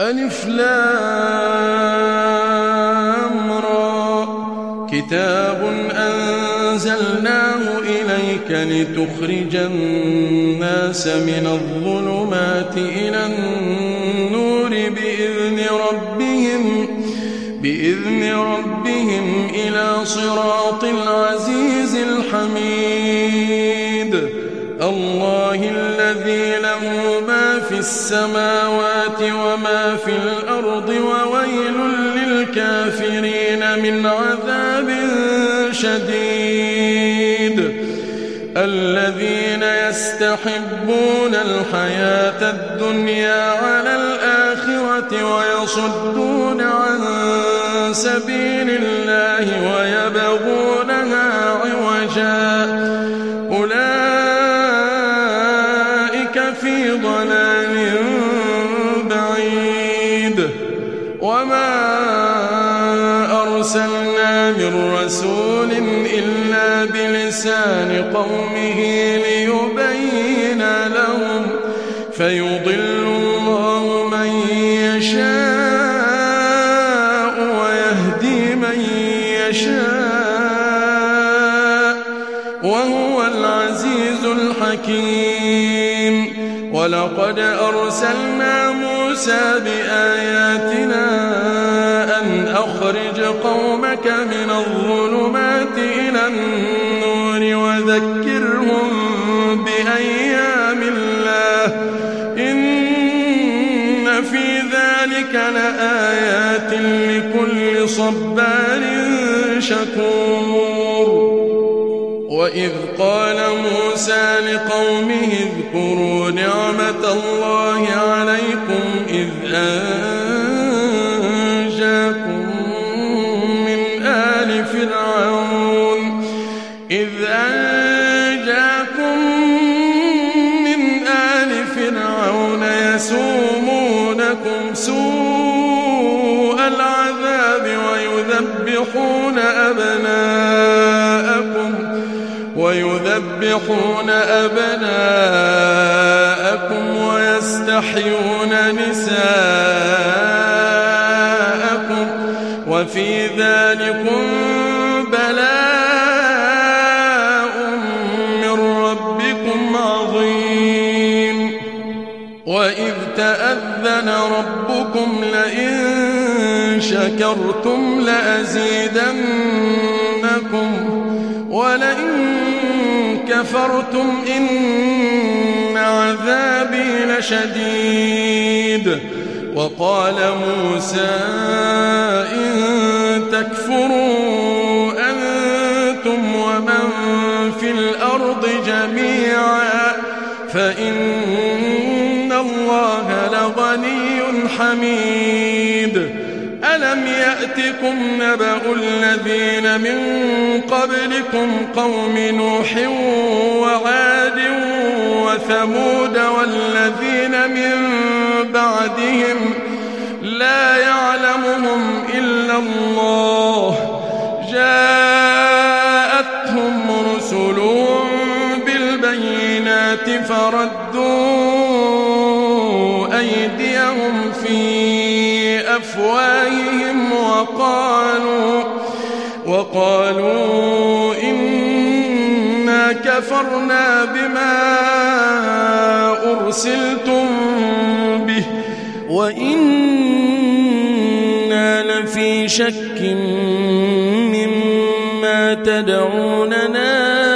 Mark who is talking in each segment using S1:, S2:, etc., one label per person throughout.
S1: ألف لام را كتاب أنزلناه إليك لتخرج الناس من الظلمات إلى النور بإذن ربهم إلى صراط العزيز الحميد الله الذي له ما في السماوات وما في الأرض وويل للكافرين من عذاب شديد الذين يستحبون الحياة الدنيا على الآخرة ويصدون عن سبيل الله ويبغونها عوجا أولئك في ضلال بعيد وما أرسلنا من رسول إلا بلسان قومه ليبين لهم فيضل الله من يشاء ويهدي من يشاء وهو العزيز الحكيم ولقد أرسلنا موسى بآياتنا أن أخرج قومك من الظلمات إلى النور وذكرهم بأيام الله إن في ذلك لآيات لكل صبار شكور وإذ قال موسى لقومه اذكروا نعمة الله عليكم إذ أنجاكم من آل فرعون يسومونكم سوء العذاب ويذبحون أبناءكم ويستحيون نساءكم وفي ذلكم بلاء من ربكم عظيم وإذ تأذن ربكم لئن شكرتم لأزيدنكم ولئن كفرتم إن عذابي لشديد وقال موسى إن تكفروا أنتم ومن في الأرض جميعا فإن الله لغني حميد ألم يأتكم نبأ الذين من قبلكم قوم نوح وعاد وثمود والذين من بعدهم لا يعلمهم إلا الله جاءتهم رسلهم بالبينات فردوا أيديهم في أفواههم وقالوا إنا كفرنا بما أرسلتم به وإنا لفي شك مما تدعوننا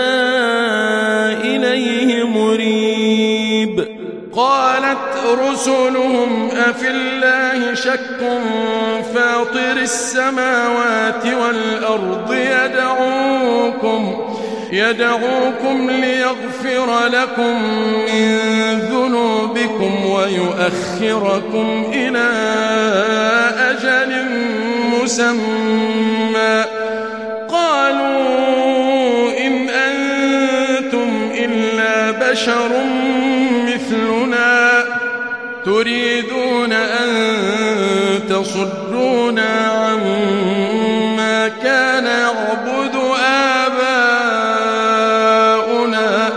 S1: إليه مريب قالت رسلهم أفي الله شك فاطر السماوات والأرض يدعوكم ليغفر لكم من ذنوبكم ويؤخركم إلى أجل مسمى قالوا إن أنتم إلا بشر مثلنا تريدون أن تصدونا عما كان يعبد آباؤنا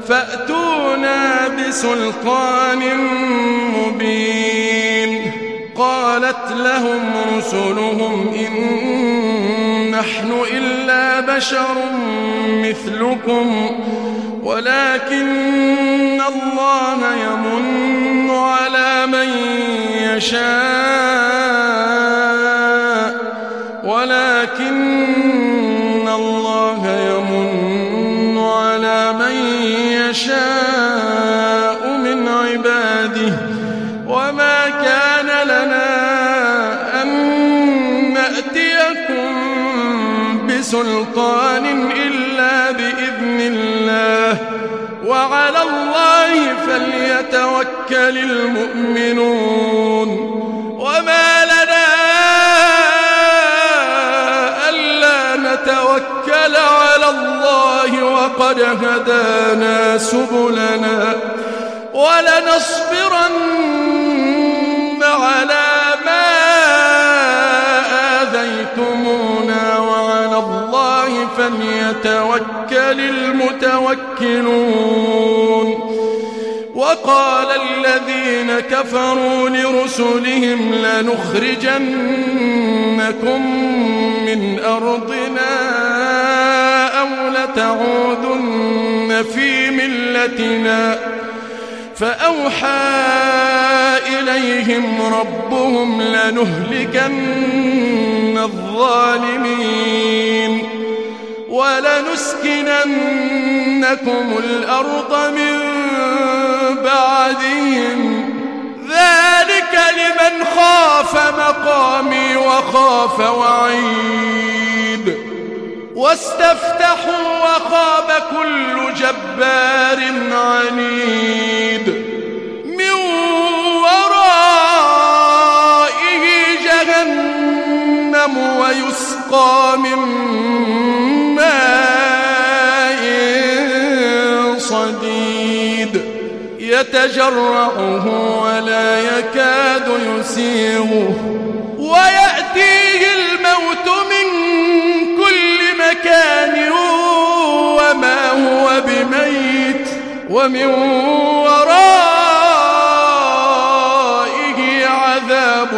S1: فأتونا بسلطان مبين قالت لهم رسلهم إن نحن إلا بشر مثلكم ولكن الله يمن على من يشاء من عباده وما كان لنا أن نأتيكم بسلطان إلا بإذن الله وعلى الله فليتوكل المؤمنون وما لنا ألا نتوكل على الله وقد هدانا سبلنا ولنصبرن على ما آذيتمونا وعلى الله فليتوكل المتوكلون وقال الذين كفروا لرسلهم لنخرجنكم من أرضنا أو لتعودن في ملتنا فأوحى إليهم ربهم لنهلكن الظالمين ولنسكننكم الأرض من بعدهم ذلك لمن خاف مقامي وخاف وعيد واستفتحوا وخاب كل جبار عنيد من ورائه جهنم ويسقى من ماء صديد يتجرعه ولا يكاد يسيغه ويأتيه الموت من كل مكان وما هو بميت ومن ورائه عذاب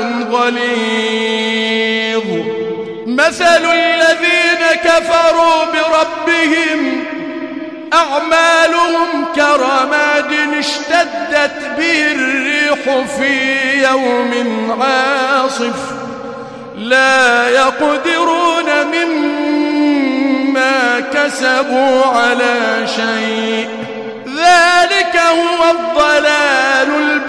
S1: غليظ مثل الذين كفروا بربهم أعمالهم كرماد اشتدت به الريح في يوم عاصف لا يقدرون مما كسبوا على شيء ذلك هو الضلال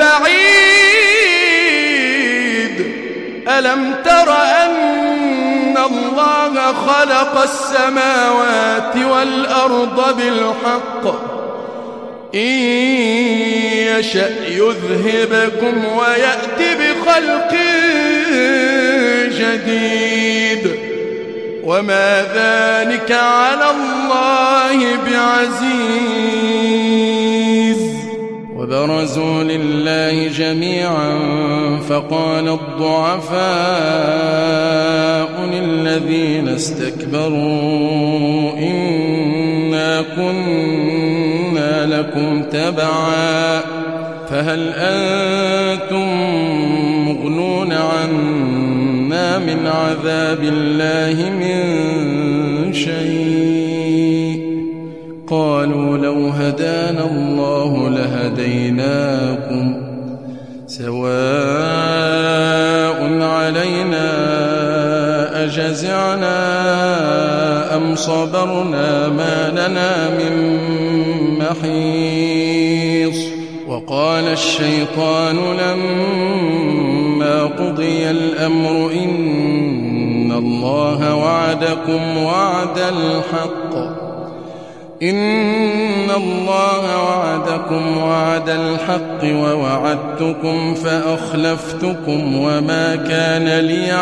S1: البعيد ألم تر أن الله خلق السماوات والأرض بالحق إن يشأ يذهبكم ويأتي بخلق جديد وما ذلك على الله بعزيز وبرزوا لله جميعا فقال الضعفاء للذين استكبروا إنا كنا لكم تبعا فهل أنتم مغنون عنا من عذاب الله من شيء قالوا لو هدانا الله لهديناكم سواء علينا أجزعنا أم صبرنا ما لنا من محيص وقال الشيطان لما قضي الأمر إن الله وعدكم وعد الحق ووعدتكم فأخلفتكم وما كان لي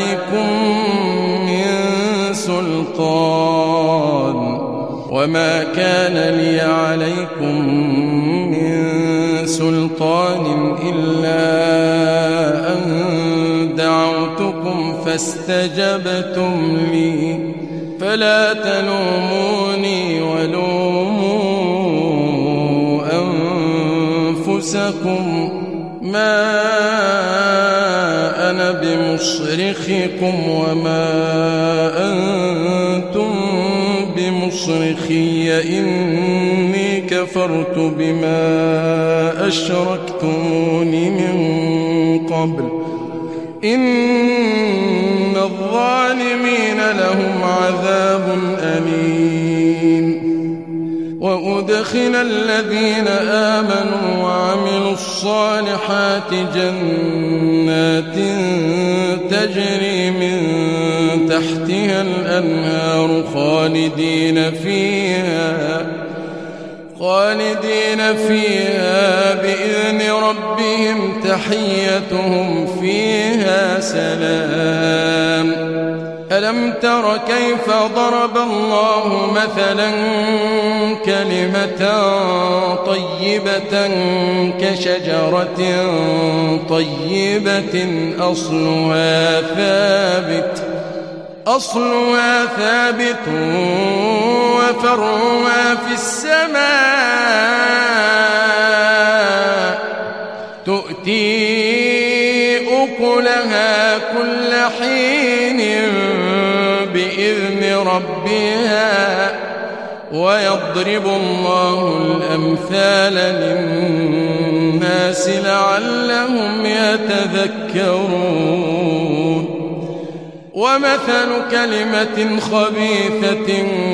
S1: عليكم من سلطان إلا أن دعوتكم فاستجبتم لي فلا تلوموني ولوموا أنفسكم ما بمصرخكم وما أنتم بمصرخي إني كفرت بما أشركتمون من قبل إن الظالمين لهم عذاب أليم وأدخل الذين آمنوا وعملوا الصالحات جنات تجري من تحتها الأنهار خالدين فيها بإذن ربهم تحيتهم فيها سلام ألم تر كيف ضرب الله مثلا كلمة طيبة كشجرة طيبة أصلها ثابت وفرعها في السماء تؤتي أكلها كل حين بإذن ربها ويضرب الله الأمثال للناس لعلهم يتذكرون ومثل كلمة خبيثة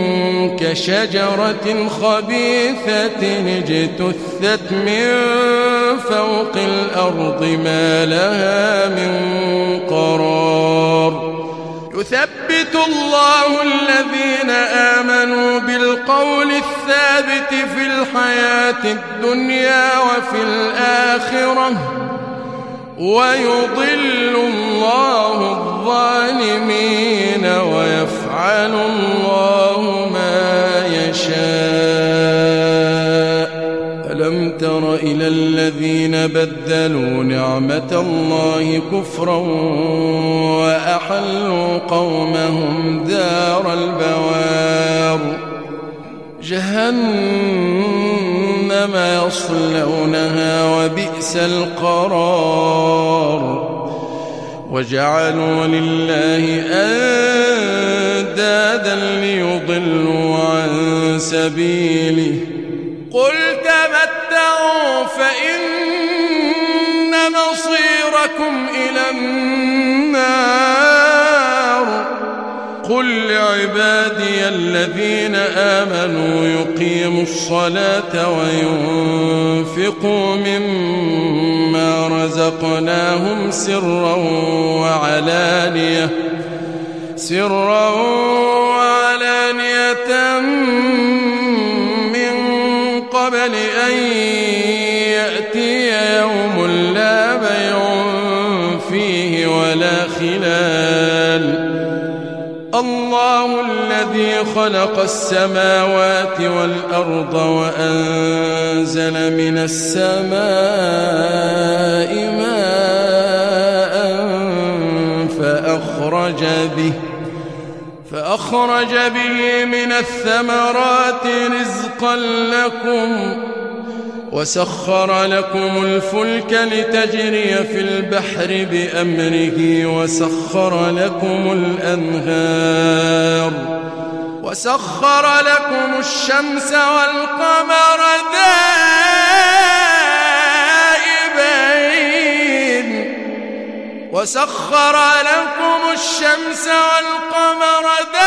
S1: كشجرة خبيثة اجتثت من فوق الأرض ما لها من قرار يثبت الله الذين آمنوا بالقول الثابت في الحياة الدنيا وفي الآخرة ويضل الله الظالمين ويفعل الله ما يشاء ألم تر إلى الذين بدلوا نعمة الله كفرا وأحلوا قومهم دار البوار جهنم يصلونها وبئس القرار وجعلوا لله أندادا ليضلوا عن سبيله قل تمتعوا فإن مصيركم إلى النار قل لعبادي الذين آمنوا يقيموا الصلاة وينفقوا مما رزقناهم سرا وعلانية من قبل أن يأتي يوم لا بيع فيه ولا خلال الله الذي خلق السماوات والأرض وأنزل من السماء ماء فأخرج به من الثمرات رزقا لكم وسخر لكم الفلك لتجري في البحر بأمره وسخر لكم الأنهار وسخر لكم الشمس والقمر دائبين وسخر لكم الشمس والقمر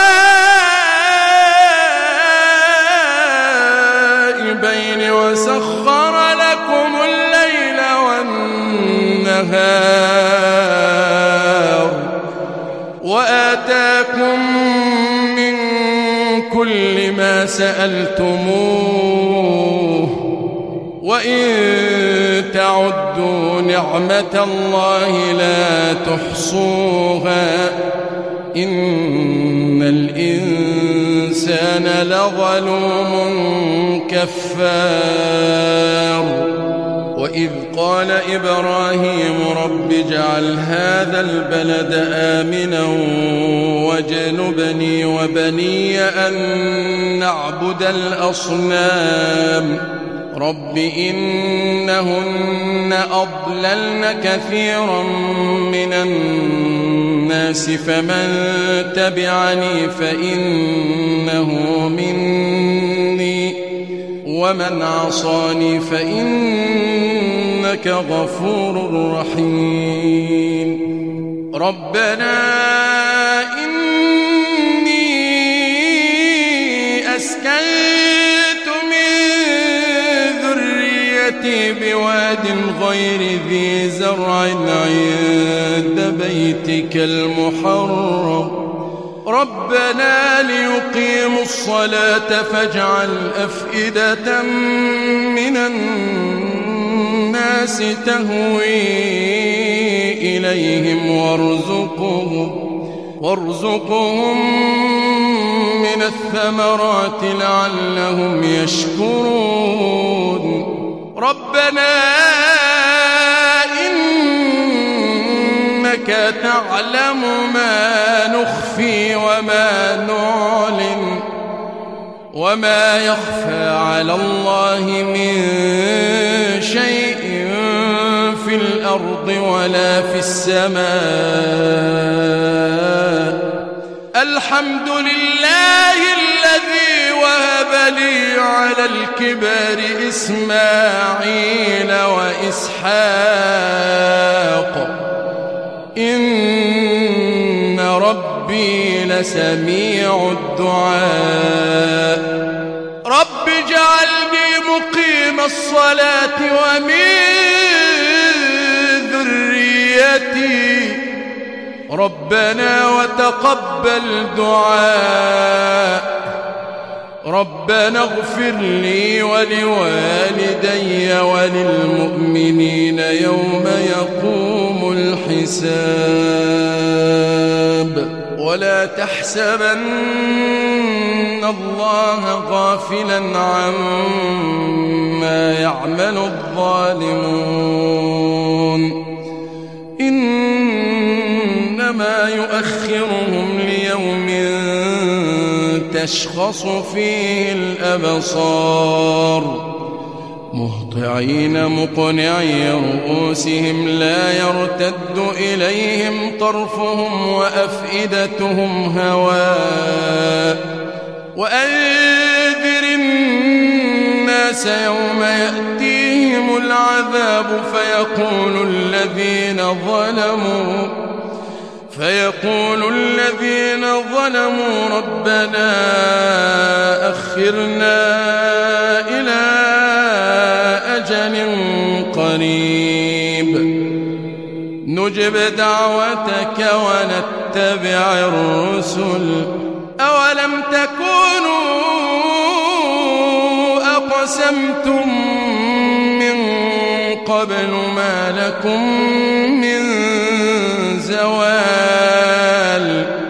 S1: دائبين وسخر لكم الليل والنهار وآتاكم من كل ما سألتموه وإن تعدوا نعمة الله لا تحصوها إن الإنسان لظلوم كفار وإذ قال إبراهيم رب اجعل هذا البلد آمنا واجنبني وبني أن نعبد الأصنام رب إنهن أضللن كثيرا من الناس فمن تبعني فإنه مني ومن عصاني فإنك غفور رحيم ربنا إني أسكنت من ذريتي بواد غير ذي زرع عند بيتك المحرم ربنا ليقيموا الصلاة فاجعل أفئدة من الناس تهوي إليهم وارزقهم من الثمرات لعلهم يشكرون ربنا إنك تعلم ما نخفي وما نعلن وما يخفى على الله من شيء في الأرض ولا في السماء الحمد لله الذي وهب لي على الكبر إسماعيل وإسحاق إن ربي لسميع الدعاء رب اجعلني مقيم الصلاة ومن ذريتي ربنا وتقبل دعاء ربنا اغفر لي ولوالدي وللمؤمنين يوم يقوم الحساب ولا تحسبن الله غافلا عما يعمل الظالمون إنما يؤخرهم ليوم تشخص فيه الأبصار مهطعين مقنعي رؤوسهم لا يرتد إليهم طرفهم وأفئدتهم هواء وأنذر الناس يوم يأتيهم العذاب فيقول الذين ظلموا ربنا أخرنا إلى أجل قريب نجب دعوتك ونتبع الرسل أولم تكونوا أقسمتم من قبل ما لكم من زوال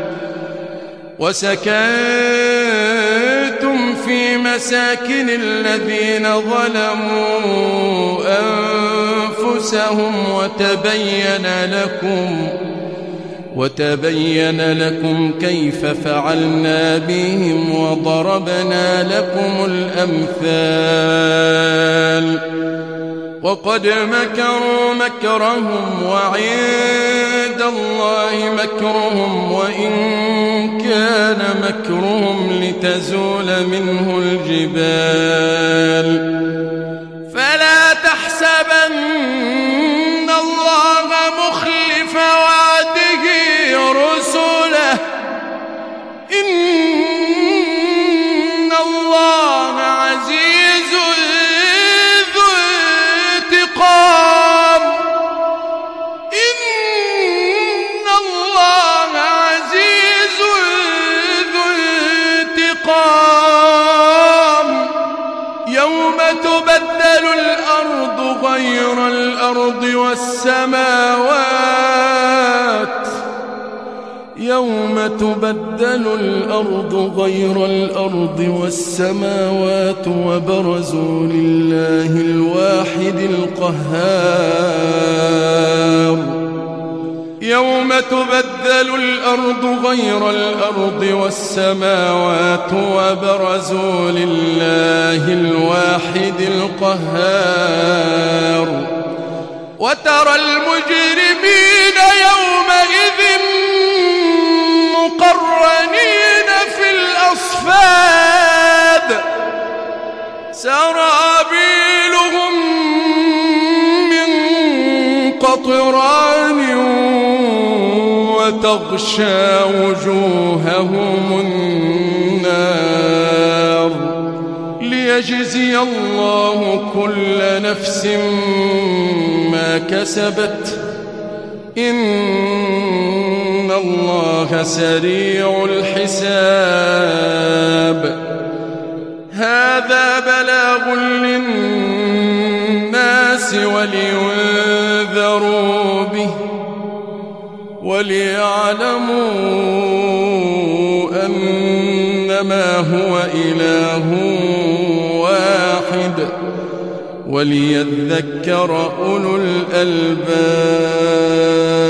S1: وسكنتم في مساكن الذين ظلموا أنفسهم وتبين لكم كيف فعلنا بهم وضربنا لكم الأمثال وقد مكروا مكرهم وعند الله مكرهم وإن كان مكرهم لتزول منه الجبال فلا تحسبن الله مخلف وعده رسله إن الله عزيز ذو انتقام إن الله عزيز ذو انتقام يوم تبدل الأرض غير الأرض والسماوات يوم تبدل الأرض غير الأرض والسماوات وبرزوا لله الواحد القهار يوم تبدل الأرض غير الأرض والسماوات وبرزوا لله الواحد القهار وترى المجرمين يومئذ مقرنين في الأصفاد سرابيلهم من قطران وتغشى وجوههم النار ليجزي الله كل نفس ما كسبت إن الله سريع الحساب هذا بلاغ للناس ولينذروا به وليعلموا أنما هو إله واحد وليذكر أولو الألباب